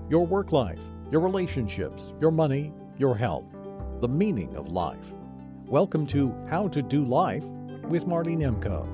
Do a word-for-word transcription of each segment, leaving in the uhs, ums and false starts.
your work life, your relationships, your money, your health, the meaning of life. Welcome to How to Do Life with Marty Nemko.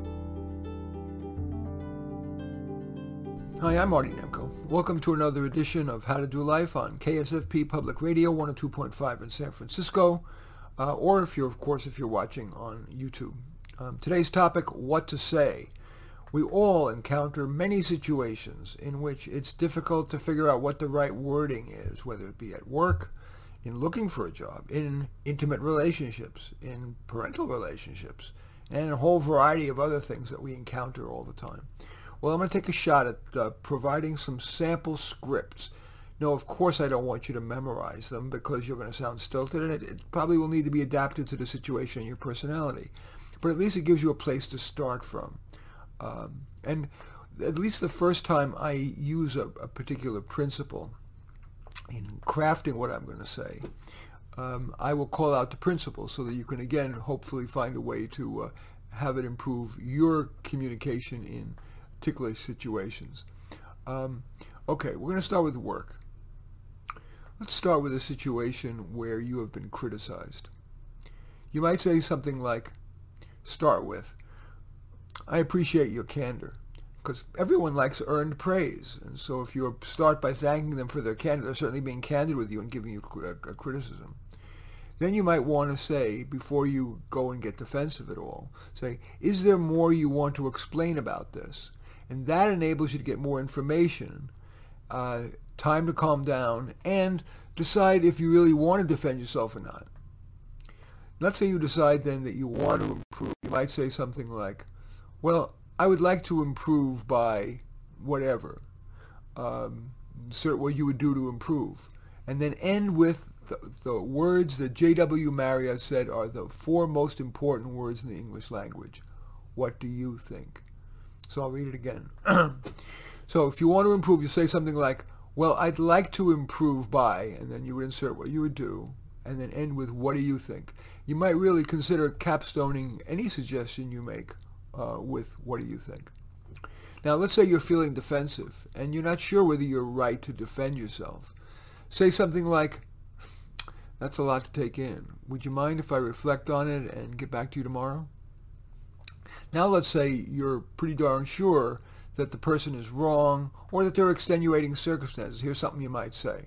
Hi, I'm Marty Nemko. Welcome to another edition of How to Do Life on K S F P Public Radio one oh two point five in San Francisco, uh, or if you're, of course, if you're watching on YouTube. Um, today's topic, what to say. We all encounter many situations in which it's difficult to figure out what the right wording is, whether it be at work, in looking for a job, in intimate relationships, in parental relationships, and a whole variety of other things that we encounter all the time. Well, I'm going to take a shot at uh, providing some sample scripts. No, of course I don't want you to memorize them because you're going to sound stilted, and it, it probably will need to be adapted to the situation and your personality. But at least it gives you a place to start from. Um, and at least the first time I use a, a particular principle in crafting what I'm going to say, um, I will call out the principle so that you can, again, hopefully find a way to uh, have it improve your communication in particular situations. Um, okay, we're going to start with work. Let's start with a situation where you have been criticized. You might say something like, start with, I appreciate your candor, because everyone likes earned praise. And so if you start by thanking them for their candor, they're certainly being candid with you and giving you a, a criticism. Then you might want to say, before you go and get defensive at all, say, is there more you want to explain about this? And that enables you to get more information, uh, time to calm down, and decide if you really want to defend yourself or not. Let's say you decide then that you want to improve. You might say something like, well, I would like to improve by whatever, um, insert what you would do to improve, and then end with the, the words that J W Marriott said are the four most important words in the English language. What do you think? So I'll read it again. So if you want to improve, you say something like, well, I'd like to improve by, and then you would insert what you would do, and then end with, what do you think? You might really consider capstoning any suggestion you make uh, with, what do you think? Now, let's say you're feeling defensive, and you're not sure whether you're right to defend yourself. Say something like, that's a lot to take in. Would you mind if I reflect on it and get back to you tomorrow? Now let's say you're pretty darn sure that the person is wrong or that there are extenuating circumstances. Here's something you might say.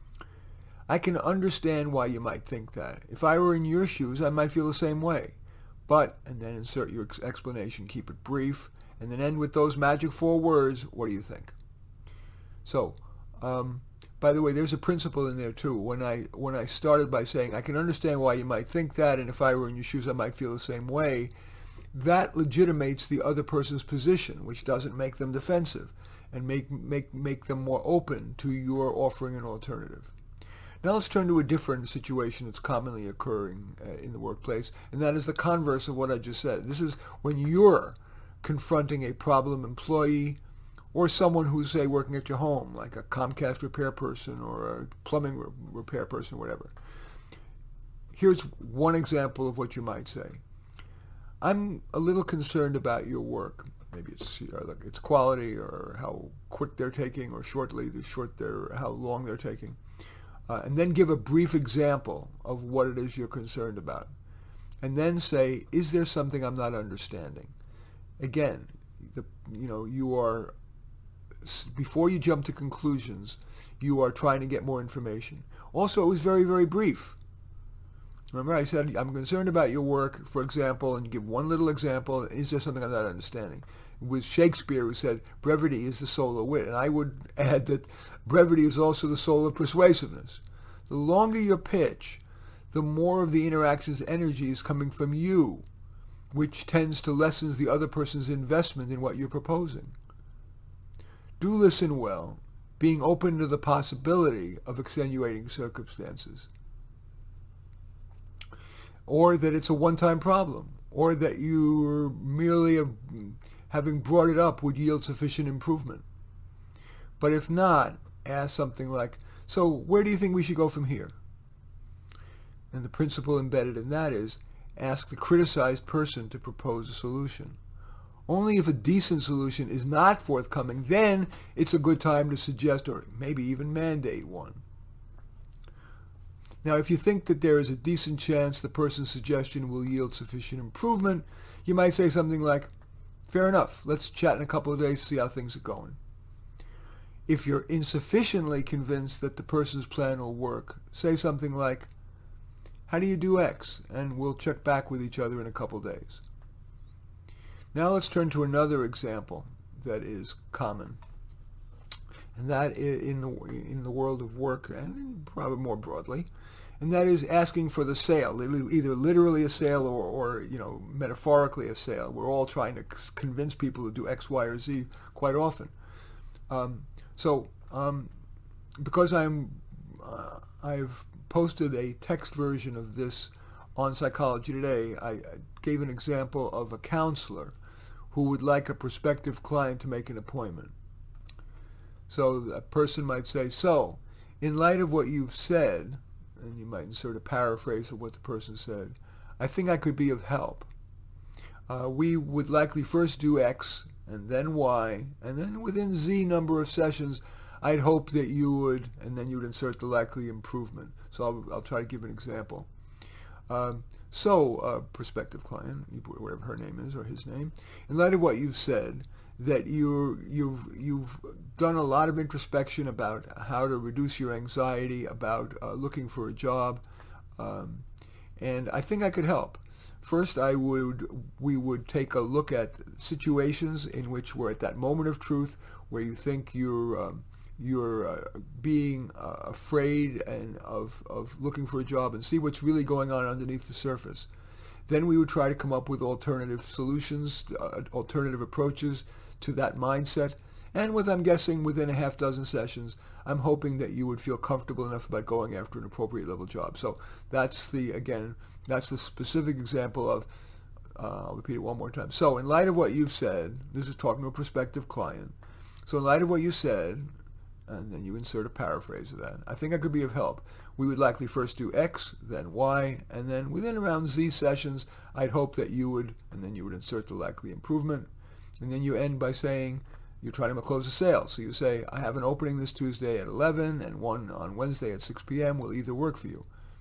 I can understand why you might think that. If I were in your shoes, I might feel the same way. But, and then insert your ex- explanation, keep it brief, and then end with those magic four words, what do you think? So, um, by the way, there's a principle in there too. When I, when I started by saying, I can understand why you might think that, and if I were in your shoes, I might feel the same way, that legitimates the other person's position, which doesn't make them defensive and make, make, make them more open to your offering an alternative. Now let's turn to a different situation that's commonly occurring uh, in the workplace, and that is the converse of what I just said. This is when you're confronting a problem employee or someone who's, say, working at your home, like a Comcast repair person or a plumbing re- repair person, whatever. Here's one example of what you might say. I'm a little concerned about your work. Maybe it's you know, like its quality or how quick they're taking or shortly, the short they're, how long they're taking. Uh, and then give a brief example of what it is you're concerned about. And then say, is there something I'm not understanding? Again, the, you know, you are, before you jump to conclusions, you are trying to get more information. Also, it was very, very brief. Remember I said, I'm concerned about your work, for example, and you give one little example, is there something I'm not understanding? It was Shakespeare who said, brevity is the soul of wit. And I would add that brevity is also the soul of persuasiveness. The longer your pitch, the more of the interaction's energy is coming from you, which tends to lessen the other person's investment in what you're proposing. Do listen well, being open to the possibility of extenuating circumstances. Or that it's a one-time problem, or that you merely have, having brought it up would yield sufficient improvement. But if not, ask something like, so where do you think we should go from here? And the principle embedded in that is, ask the criticized person to propose a solution. Only if a decent solution is not forthcoming, then it's a good time to suggest or maybe even mandate one. Now, if you think that there is a decent chance the person's suggestion will yield sufficient improvement, you might say something like, fair enough, let's chat in a couple of days to see how things are going. If you're insufficiently convinced that the person's plan will work, say something like, how do you do X? And we'll check back with each other in a couple of days. Now let's turn to another example that is common, and that in the, in the world of work and probably more broadly, and that is asking for the sale, either literally a sale or, or you know, metaphorically a sale. We're all trying to convince people to do X, Y, or Z quite often. Um, so um, because I'm, uh, I've posted a text version of this on Psychology Today, I, I gave an example of a counselor who would like a prospective client to make an appointment. So a person might say, so, in light of what you've said, and you might insert a paraphrase of what the person said, I think I could be of help. Uh, we would likely first do X, and then Y, and then within Z number of sessions, I'd hope that you would, and then you would insert the likely improvement. So I'll, I'll try to give an example. Um, so, uh, prospective client, whatever her name is or his name, in light of what you've said, that you're, you've, you've done a lot of introspection about how to reduce your anxiety about uh, looking for a job, um, and I think I could help. First, I would, we would take a look at situations in which we're at that moment of truth where you think you're, um, you're uh, being uh, afraid and of, of looking for a job, and see what's really going on underneath the surface. Then we would try to come up with alternative solutions, uh, alternative approaches to that mindset. And with, I'm guessing, within a half dozen sessions, I'm hoping that you would feel comfortable enough about going after an appropriate level job. So that's the, again, that's the specific example of, uh, I'll repeat it one more time. So in light of what you've said, this is talking to a prospective client. So in light of what you said, and then you insert a paraphrase of that, I think I could be of help. We would likely first do X, then Y, and then within around Z sessions, I'd hope that you would, and then you would insert the likely improvement. And then you end by saying, you're trying to close a sale. So you say, I have an opening this Tuesday at eleven and one on Wednesday at six p m Will either work for you?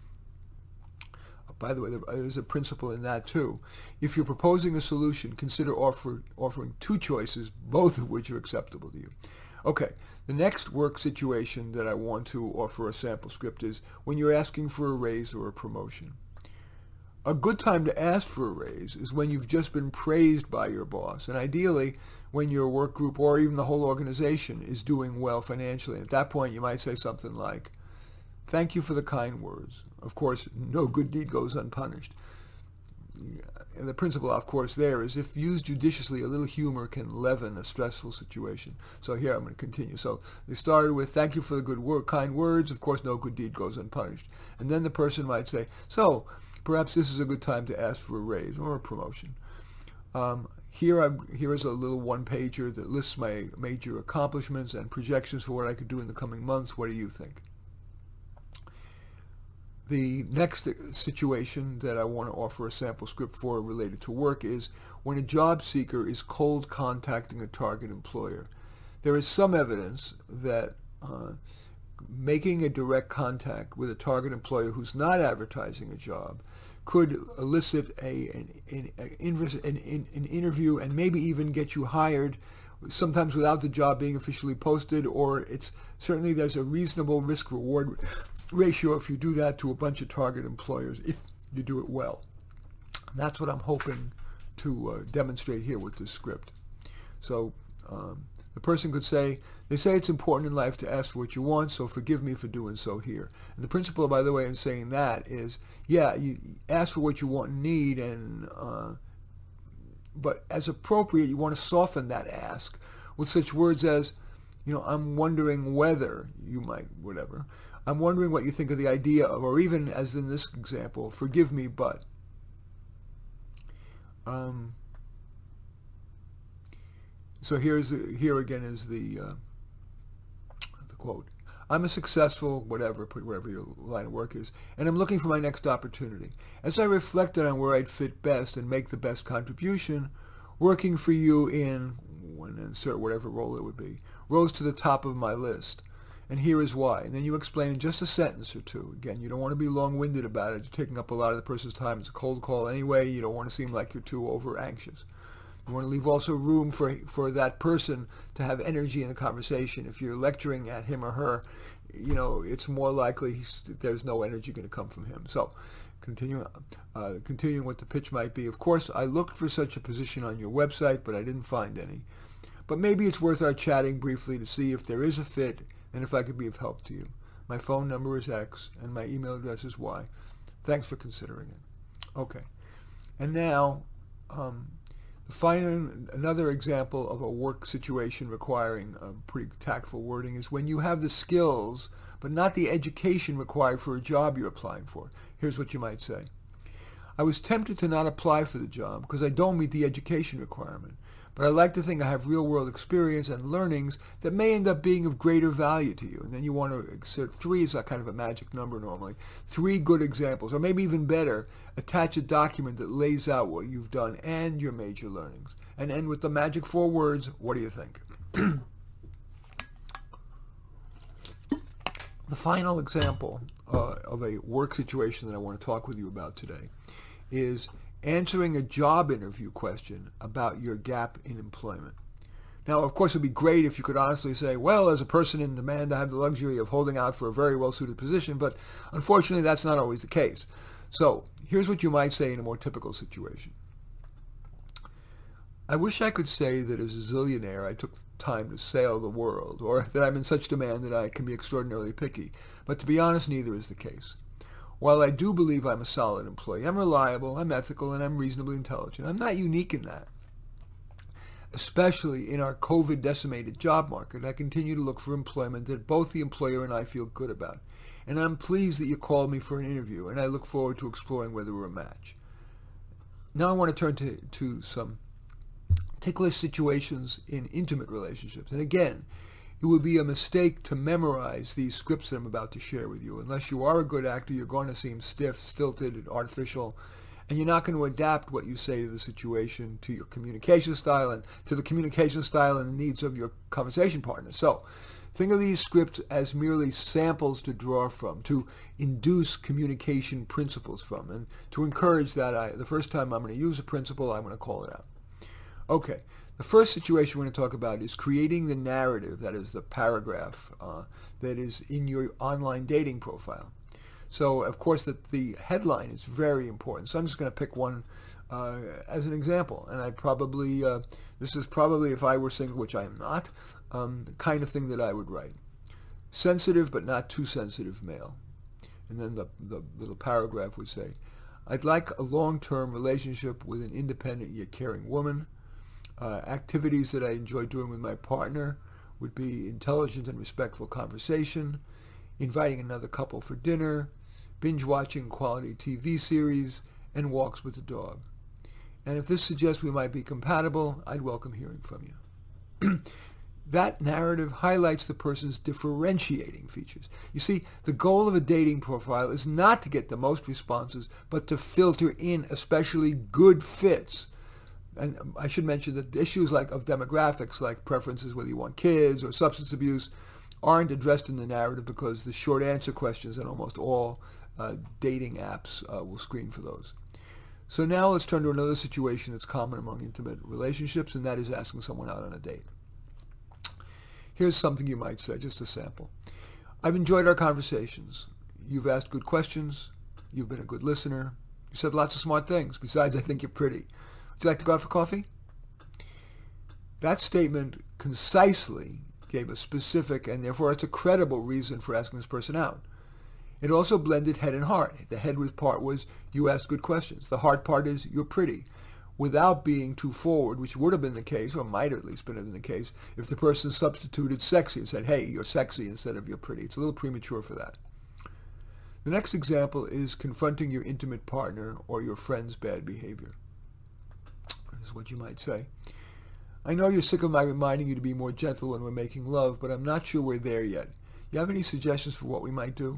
By the way, there's a principle in that too. If you're proposing a solution, consider offer, offering two choices, both of which are acceptable to you. Okay, the next work situation that I want to offer a sample script is when you're asking for a raise or a promotion. A good time to ask for a raise is when you've just been praised by your boss, and ideally when your work group or even the whole organization is doing well financially. At that point, you might say something like, thank you for the kind words. Of course, no good deed goes unpunished. And the principle, of course, there is if used judiciously, a little humor can leaven a stressful situation. So here I'm going to continue. So they started with, thank you for the good word, kind words. Of course, no good deed goes unpunished. And then the person might say, so perhaps this is a good time to ask for a raise or a promotion. Um, here, I'm, here is a little one-pager that lists my major accomplishments and projections for what I could do in the coming months. What do you think? The next situation that I want to offer a sample script for related to work is when a job seeker is cold contacting a target employer. There is some evidence that uh, making a direct contact with a target employer who's not advertising a job could elicit a, an, an, an, an interview and maybe even get you hired, sometimes without the job being officially posted, or it's certainly there's a reasonable risk-reward ratio if you do that to a bunch of target employers, if you do it well. And that's what I'm hoping to uh, demonstrate here with this script. So um, the person could say, they say it's important in life to ask for what you want, so forgive me for doing so here. And the principle, by the way, in saying that is, yeah, you ask for what you want and need, and uh, but as appropriate, you want to soften that ask with such words as, you know, I'm wondering whether, you might, whatever, I'm wondering what you think of the idea of, or even as in this example, forgive me, but. Um, so here's here again is the uh, the quote. I'm a successful, whatever, put wherever your line of work is, and I'm looking for my next opportunity. As I reflected on where I'd fit best and make the best contribution, working for you in, and insert whatever role it would be, rose to the top of my list. And here is why. And then you explain in just a sentence or two. Again, you don't want to be long-winded about it. You're taking up a lot of the person's time. It's a cold call anyway. You don't want to seem like you're too over-anxious. You want to leave also room for for that person to have energy in the conversation. If you're lecturing at him or her, you know, it's more likely he's, there's no energy going to come from him. So continue, uh, continuing what the pitch might be. Of course, I looked for such a position on your website, but I didn't find any. But maybe it's worth our chatting briefly to see if there is a fit and if I could be of help to you. My phone number is X, and my email address is Y. Thanks for considering it. Okay. And now, um, the final, another example of a work situation requiring a pretty tactful wording is when you have the skills, but not the education required for a job you're applying for. Here's what you might say. I was tempted to not apply for the job because I don't meet the education requirement. But I like to think I have real-world experience and learnings that may end up being of greater value to you. And then you want to insert three is a kind of a magic number normally. Three good examples, or maybe even better, attach a document that lays out what you've done and your major learnings. And end with the magic four words, what do you think? The final example uh, of a work situation that I want to talk with you about today is answering a job interview question about your gap in employment. Now, of course, it would be great if you could honestly say, well, as a person in demand, I have the luxury of holding out for a very well-suited position, but unfortunately, that's not always the case. So here's what you might say in a more typical situation. I wish I could say that as a zillionaire, I took time to sail the world, or that I'm in such demand that I can be extraordinarily picky. But to be honest, neither is the case. While I do believe I'm a solid employee, I'm reliable, I'm ethical, and I'm reasonably intelligent. I'm not unique in that. Especially in our COVID-decimated job market, I continue to look for employment that both the employer and I feel good about. And I'm pleased that you called me for an interview, and I look forward to exploring whether we're a match. Now I want to turn to, to some ticklish situations in intimate relationships. And again, it would be a mistake to memorize these scripts that I'm about to share with you. Unless you are a good actor, you're going to seem stiff, stilted, and artificial, and you're not going to adapt what you say to the situation, to your communication style, and to the communication style and the needs of your conversation partner. So think of these scripts as merely samples to draw from, to induce communication principles from, and to encourage that I, the first time I'm going to use a principle, I'm going to call it out. Okay. The first situation we're going to talk about is creating the narrative, that is the paragraph uh, that is in your online dating profile. So, of course, that the headline is very important. So I'm just going to pick one uh, as an example. And I probably, uh, this is probably, if I were single, which I am not, um, the kind of thing that I would write. Sensitive but not too sensitive male. And then the, the little paragraph would say, I'd like a long-term relationship with an independent yet caring woman. Uh, activities that I enjoy doing with my partner would be intelligent and respectful conversation, inviting another couple for dinner, binge-watching quality T V series, and walks with the dog. And if this suggests we might be compatible, I'd welcome hearing from you. That narrative highlights the person's differentiating features. You see, the goal of a dating profile is not to get the most responses, but to filter in especially good fits. And I should mention that issues like of demographics, like preferences, whether you want kids or substance abuse, aren't addressed in the narrative because the short answer questions in almost all uh, dating apps uh, will screen for those. So now let's turn to another situation that's common among intimate relationships, and that is asking someone out on a date. Here's something you might say, just a sample. I've enjoyed our conversations. You've asked good questions. You've been a good listener. You said lots of smart things. Besides, I think you're pretty. Would you like to go out for coffee? That statement concisely gave a specific, and therefore it's a credible reason for asking this person out. It also blended head and heart. The head part was, you asked good questions. The heart part is, you're pretty, without being too forward, which would have been the case, or might have at least been the case, if the person substituted sexy and said, hey, you're sexy instead of you're pretty. It's a little premature for that. The next example is confronting your intimate partner or your friend's bad behavior. Is what you might say. I know you're sick of my reminding you to be more gentle when we're making love, but I'm not sure we're there yet. You have any suggestions for what we might do?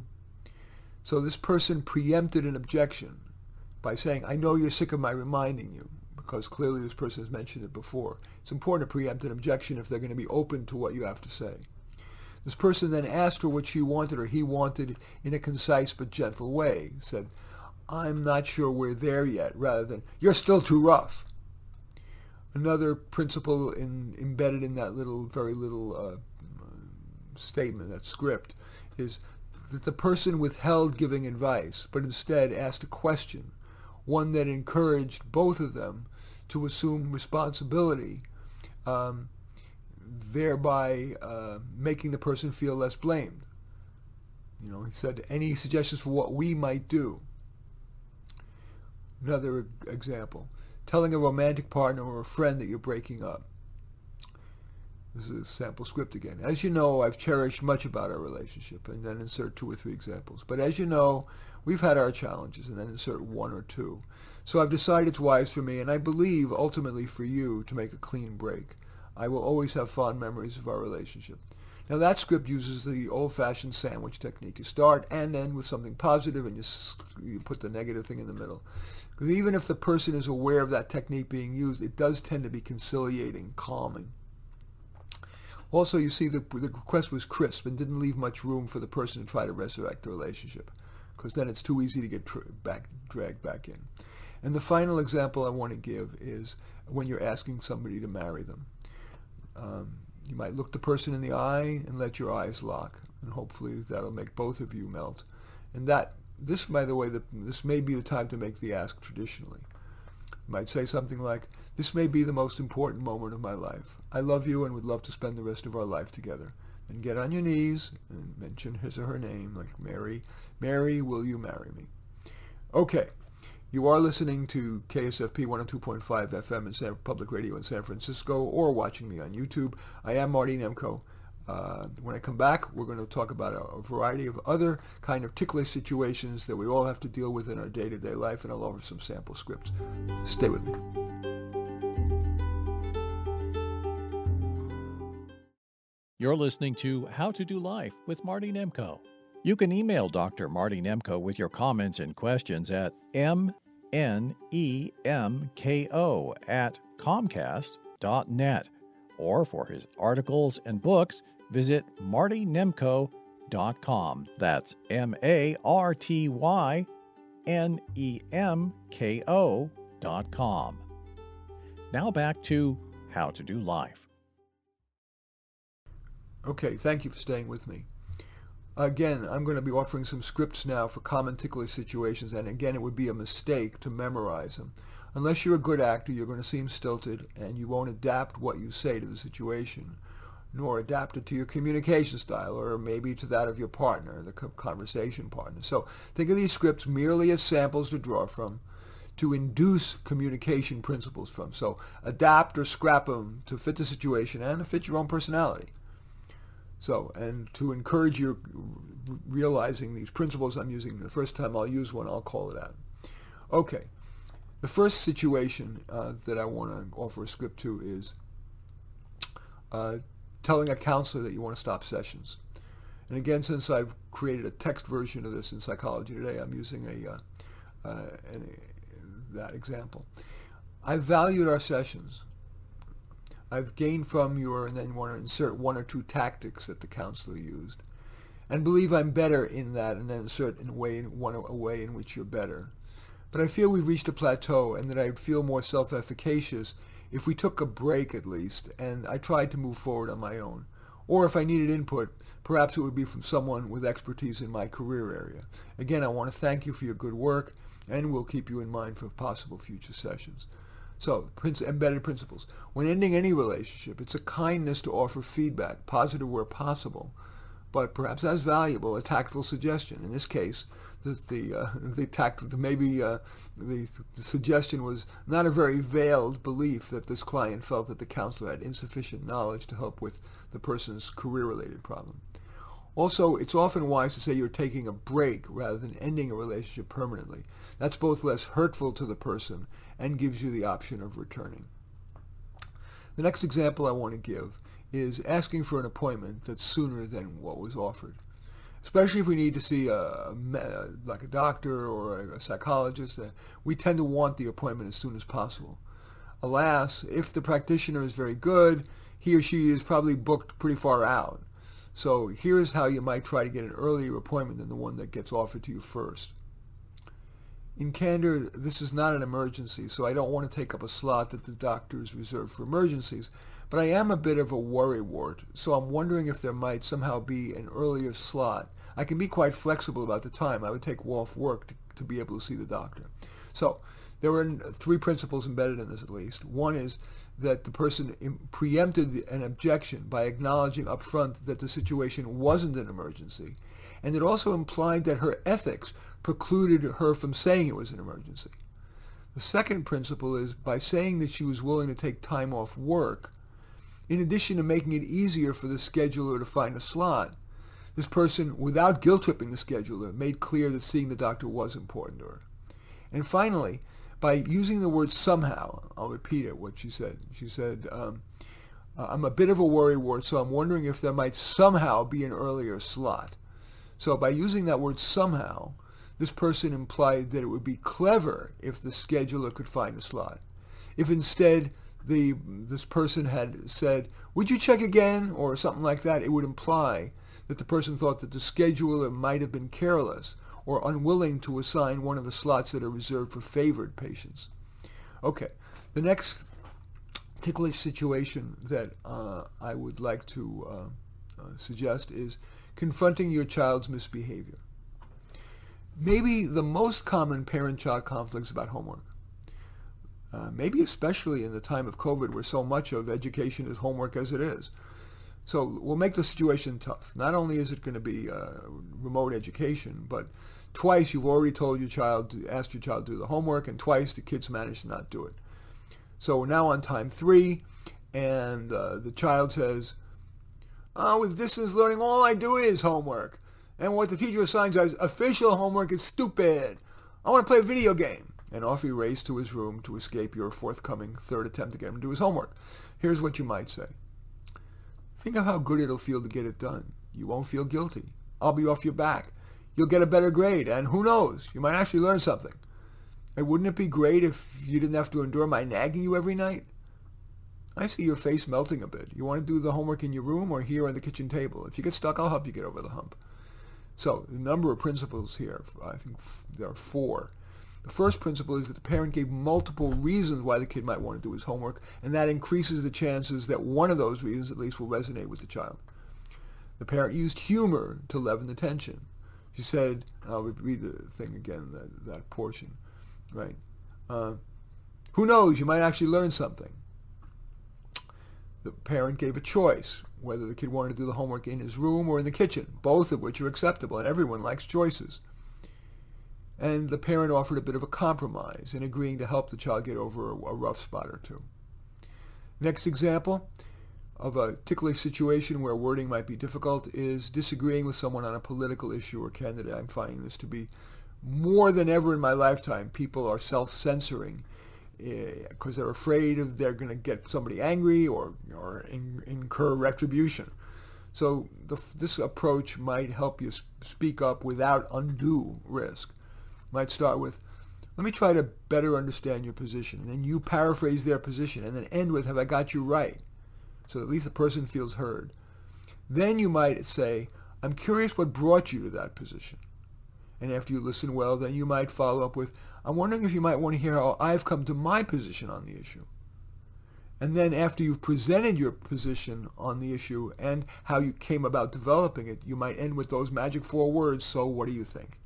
So this person preempted an objection by saying, I know you're sick of my reminding you, because clearly this person has mentioned it before. It's important to preempt an objection if they're going to be open to what you have to say. This person then asked her what she wanted or he wanted in a concise but gentle way. He said, "I'm not sure we're there yet," rather than, "You're still too rough." Another principle in, embedded in that little, very little uh, statement, that script, is that the person withheld giving advice, but instead asked a question, one that encouraged both of them to assume responsibility, um, thereby uh, making the person feel less blamed. You know, he said, "Any suggestions for what we might do?" Another example, telling a romantic partner or a friend that you're breaking up. This is a sample script again. "As you know, I've cherished much about our relationship," and then insert two or three examples. "But as you know, we've had our challenges," and then insert one or two. "So I've decided it's wise for me, and I believe ultimately for you, to make a clean break. I will always have fond memories of our relationship." Now that script uses the old-fashioned sandwich technique. You start and end with something positive, and you, you put the negative thing in the middle. Because even if the person is aware of that technique being used, it does tend to be conciliating, calming. Also, you see the, the request was crisp and didn't leave much room for the person to try to resurrect the relationship, because then it's too easy to get tr- back, dragged back in. And the final example I want to give is when you're asking somebody to marry them. Um, you might look the person in the eye and let your eyes lock, and hopefully that'll make both of you melt. And that, this, by the way, the, this may be the time to make the ask traditionally. You might say something like, "This may be the most important moment of my life. I love you and would love to spend the rest of our life together." And get on your knees and mention his or her name, like Mary. "Mary, will you marry me?" Okay. You are listening to K S F P one oh two point five F M in San Public Radio in San Francisco, or watching me on YouTube. I am Marty Nemko. Uh, when I come back, we're going to talk about a, a variety of other kind of ticklish situations that we all have to deal with in our day-to-day life, and I'll offer some sample scripts. Stay with me. You're listening to How to Do Life with Marty Nemko. You can email Doctor Marty Nemko with your comments and questions at m n e m k o at comcast dot net. Or for his articles and books, visit marty nemko dot com. That's M A R T Y N E M K O dot com. Now back to How to Do Life. Okay, thank you for staying with me. Again, I'm going to be offering some scripts now for common ticklish situations, and again, it would be a mistake to memorize them. Unless you're a good actor, you're going to seem stilted, and you won't adapt what you say to the situation, nor adapt it to your communication style, or maybe to that of your partner, the conversation partner. So think of these scripts merely as samples to draw from, to induce communication principles from. So adapt or scrap them to fit the situation and to fit your own personality. So, and to encourage you realizing these principles I'm using, the first time I'll use one, I'll call it out. Okay, the first situation uh, that I want to offer a script to is uh, telling a counselor that you want to stop sessions. And again, since I've created a text version of this in Psychology Today, I'm using a, uh, uh, an, that example. I've valued our sessions. I've gained from your, and then want to insert one or two tactics that the counselor used, and believe I'm better in that, and then insert in a way, one a way in which you're better. But I feel we've reached a plateau, and that I'd feel more self-efficacious if we took a break at least, and I tried to move forward on my own. Or if I needed input, perhaps it would be from someone with expertise in my career area. Again, I want to thank you for your good work, and we'll keep you in mind for possible future sessions. So, embedded principles. When ending any relationship, it's a kindness to offer feedback, positive where possible, but perhaps as valuable, a tactful suggestion. In this case, the the, uh, the tact, maybe uh, the, the suggestion was not a very veiled belief that this client felt that the counselor had insufficient knowledge to help with the person's career-related problem. Also, it's often wise to say you're taking a break rather than ending a relationship permanently. That's both less hurtful to the person and gives you the option of returning. The next example I want to give is asking for an appointment that's sooner than what was offered. Especially if we need to see a, a like a doctor or a, a psychologist, uh, we tend to want the appointment as soon as possible. Alas, if the practitioner is very good, he or she is probably booked pretty far out. So here's how you might try to get an earlier appointment than the one that gets offered to you first. In candor, this is not an emergency, so I don't want to take up a slot that the doctor is reserved for emergencies, but I am a bit of a worrywart, so I'm wondering if there might somehow be an earlier slot. I can be quite flexible about the time. I would take off work to, to be able to see the doctor. So there are three principles embedded in this at least. One is that the person preempted an objection by acknowledging up front that the situation wasn't an emergency, and it also implied that her ethics precluded her from saying it was an emergency. The second principle is by saying that she was willing to take time off work, in addition to making it easier for the scheduler to find a slot, this person, without guilt-tripping the scheduler, made clear that seeing the doctor was important to her. And finally, by using the word somehow, I'll repeat it, what she said. She said, um, I'm a bit of a worrywart, so I'm wondering if there might somehow be an earlier slot. So by using that word somehow, this person implied that it would be clever if the scheduler could find a slot. If instead the this person had said, would you check again, or something like that, it would imply that the person thought that the scheduler might have been careless or unwilling to assign one of the slots that are reserved for favored patients. Okay, the next ticklish situation that uh, I would like to uh, uh, suggest is confronting your child's misbehavior. Maybe the most common parent-child conflict is about homework. Uh, maybe especially in the time of COVID where so much of education is homework as it is. So we'll make the situation tough. Not only is it going to be uh, remote education, but twice you've already told your child, to, asked your child to do the homework, and twice the kids managed to not do it. So we're now on time three, and uh, the child says, oh, with distance learning, all I do is homework. And what the teacher assigns as official homework is stupid. I want to play a video game. And off he raced to his room to escape your forthcoming third attempt to get him to do his homework. Here's what you might say. Think of how good it'll feel to get it done. You won't feel guilty. I'll be off your back. You'll get a better grade, and who knows, you might actually learn something. And wouldn't it be great if you didn't have to endure my nagging you every night? I see your face melting a bit. You want to do the homework in your room or here on the kitchen table? If you get stuck, I'll help you get over the hump. So, the number of principles here, I think there are four. The first principle is that the parent gave multiple reasons why the kid might want to do his homework, and that increases the chances that one of those reasons at least will resonate with the child. The parent used humor to leaven the tension. She said, I'll read the thing again, that, that portion, right? Uh, who knows, you might actually learn something. The parent gave a choice, whether the kid wanted to do the homework in his room or in the kitchen, both of which are acceptable, and everyone likes choices. And the parent offered a bit of a compromise in agreeing to help the child get over a, a rough spot or two. Next example of a ticklish situation where wording might be difficult is disagreeing with someone on a political issue or candidate. I'm finding this to be more than ever in my lifetime. People are self-censoring because uh, they're afraid of they're going to get somebody angry or, or in, incur retribution. So the, this approach might help you speak up without undue risk. Might start with, let me try to better understand your position. And then you paraphrase their position and then end with, have I got you right? So at least the person feels heard. Then you might say, I'm curious what brought you to that position. And after you listen well, then you might follow up with, I'm wondering if you might want to hear how I've come to my position on the issue. And then after you've presented your position on the issue and how you came about developing it, you might end with those magic four words, so what do you think?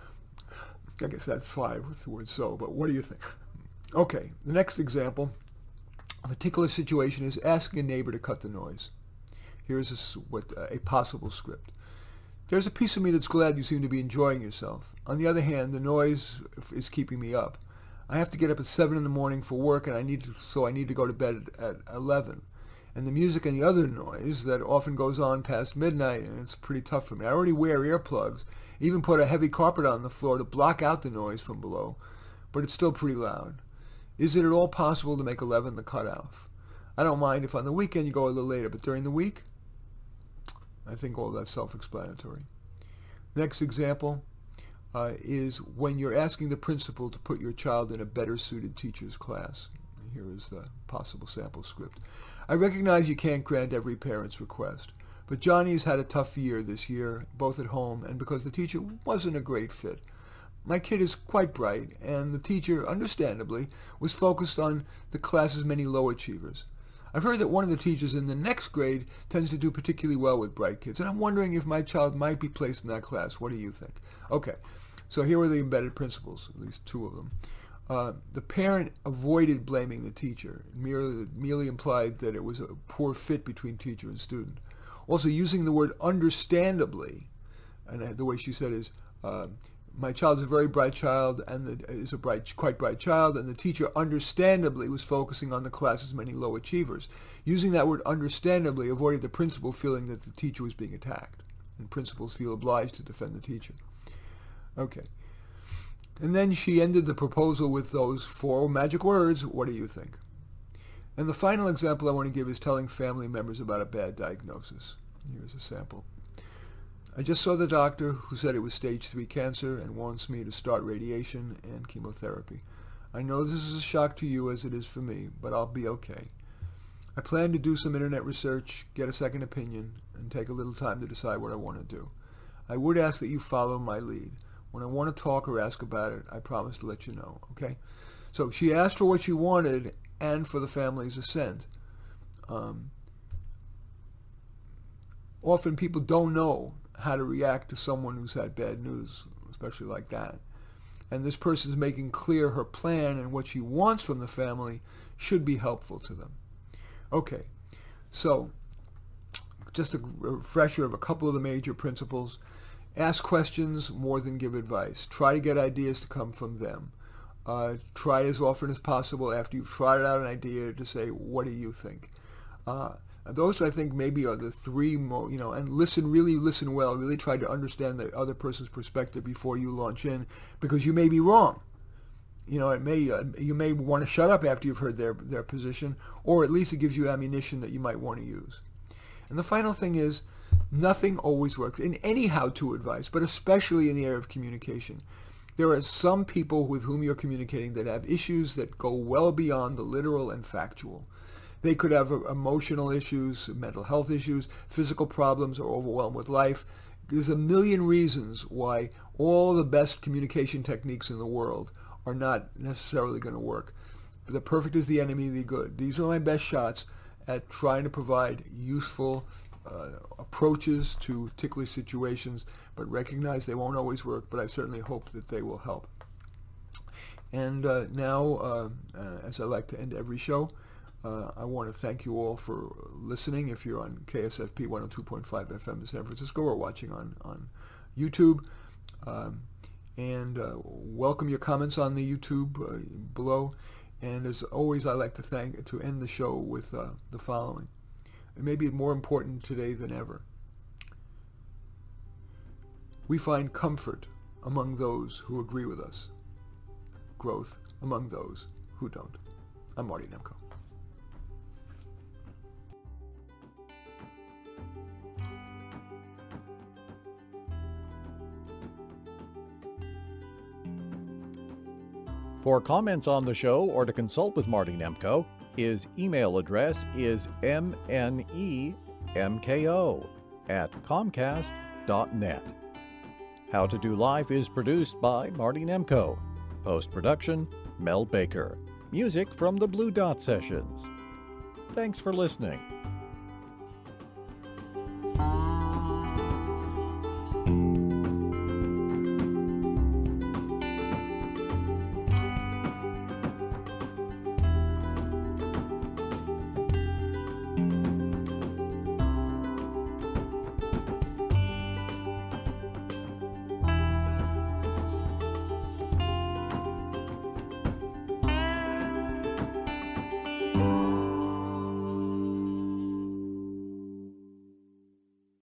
I guess that's five with the word so, but what do you think? Okay, the next example of a ticklish situation is asking a neighbor to cut the noise. Here's a, what, a possible script. There's a piece of me that's glad you seem to be enjoying yourself. On the other hand, the noise is keeping me up. I have to get up at seven in the morning for work, and I need to, so I need to go to bed at eleven. And the music and the other noise that often goes on past midnight, and it's pretty tough for me. I already wear earplugs, even put a heavy carpet on the floor to block out the noise from below, but it's still pretty loud. Is it at all possible to make eleven the cutoff? I don't mind if on the weekend you go a little later, but during the week, I think all that's self-explanatory. Next example uh, is when you're asking the principal to put your child in a better suited teacher's class. Here is the possible sample script. I recognize you can't grant every parent's request, but Johnny's had a tough year this year, both at home and because the teacher wasn't a great fit. My kid is quite bright, and the teacher, understandably, was focused on the class's many low achievers. I've heard that one of the teachers in the next grade tends to do particularly well with bright kids, and I'm wondering if my child might be placed in that class. What do you think? Okay, so here are the embedded principles, at least two of them. Uh, the parent avoided blaming the teacher, merely, merely implied that it was a poor fit between teacher and student. Also, using the word understandably, and the way she said is, uh, my child is a very bright child and the, is a bright, quite bright child, and the teacher understandably was focusing on the class's many low achievers. Using that word understandably avoided the principal feeling that the teacher was being attacked, and principals feel obliged to defend the teacher. Okay. And then she ended the proposal with those four magic words, what do you think? And the final example I want to give is telling family members about a bad diagnosis. Here's a sample. I just saw the doctor who said it was stage three cancer and wants me to start radiation and chemotherapy. I know this is a shock to you as it is for me, but I'll be okay. I plan to do some internet research, get a second opinion, and take a little time to decide what I want to do. I would ask that you follow my lead. When I want to talk or ask about it, I promise to let you know, okay? So she asked for what she wanted and for the family's assent. Um, often people don't know how to react to someone who's had bad news, especially like that. And this person is making clear her plan and what she wants from the family should be helpful to them. Okay, so just a refresher of a couple of the major principles. Ask questions more than give advice. Try to get ideas to come from them. Uh, try as often as possible after you've tried out an idea to say, what do you think? Uh, those, I think, maybe are the three, more, you know, and listen, really listen well. Really try to understand the other person's perspective before you launch in, because you may be wrong. You know, it may uh, you may want to shut up after you've heard their, their position, or at least it gives you ammunition that you might want to use. And the final thing is, nothing always works in any how-to advice, but especially in the area of communication. There are some people with whom you're communicating that have issues that go well beyond the literal and factual. They could have emotional issues, mental health issues, physical problems, or overwhelmed with life. There's a million reasons why all the best communication techniques in the world are not necessarily going to work. The perfect is the enemy of the good. These are my best shots at trying to provide useful uh, approaches to ticklish situations, but recognize they won't always work, but I certainly hope that they will help. And uh, now, uh, uh, as I like to end every show, Uh, I want to thank you all for listening. If you're on K S F P one oh two point five F M in San Francisco or watching on, on YouTube. Um, and uh, welcome your comments on the YouTube uh, below. And as always, I like to thank to end the show with uh, the following. It may be more important today than ever. We find comfort among those who agree with us, growth among those who don't. I'm Marty Nemko. For comments on the show or to consult with Marty Nemko, his email address is m n e m k o at comcast dot net. How to Do Life is produced by Marty Nemko. Post-production, Mel Baker. Music from the Blue Dot Sessions. Thanks for listening.